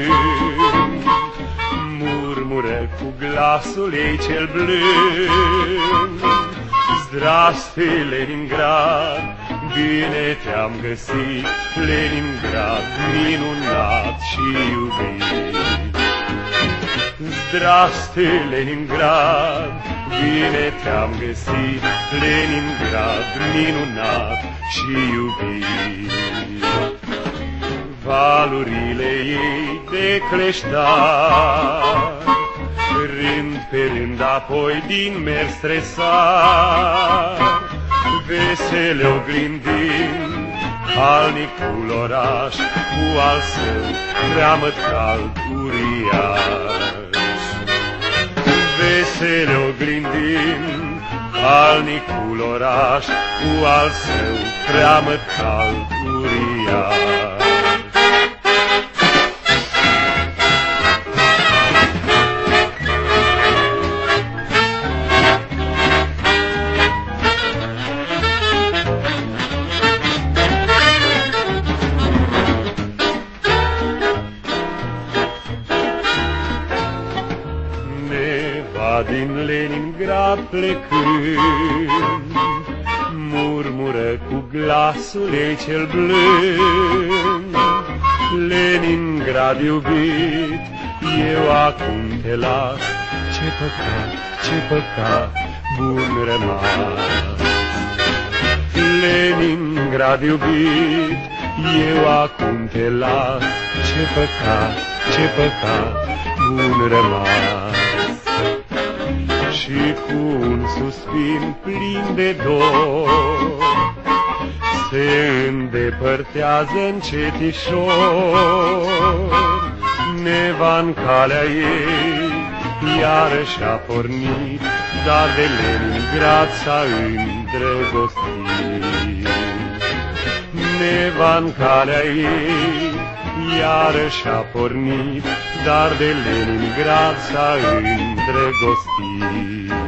murmură cu glasul ei cel blând. Zdraste, Leningrad, bine te-am găsit, Leningrad, minunat și iubit. Zdraste, Leningrad, bine te-am găsit, Leningrad, minunat și iubit. Valurile ei de cleștar, rând pe rând apoi din mers tresar, vesele oglindind alnicul oraș cu al său preamăt cald uriaș. Vesele oglindind alnicul oraș cu al său preamăt cald uriaș. Din Leningrad plecând, murmură cu glasul ei cel blând. Leningrad iubit, eu acum te las, ce păcat, bun rămas. Leningrad iubit, eu acum te las, ce păcat, bun rămas. Și cu un suspin plin de dor se îndepărtează încetișor. Neva în calea ei iarăși a pornit, dar de Leningrad s-a îndrăgostit. Neva în calea ei iarăși a pornit, dar de Leningrad s-a îndrăgostit.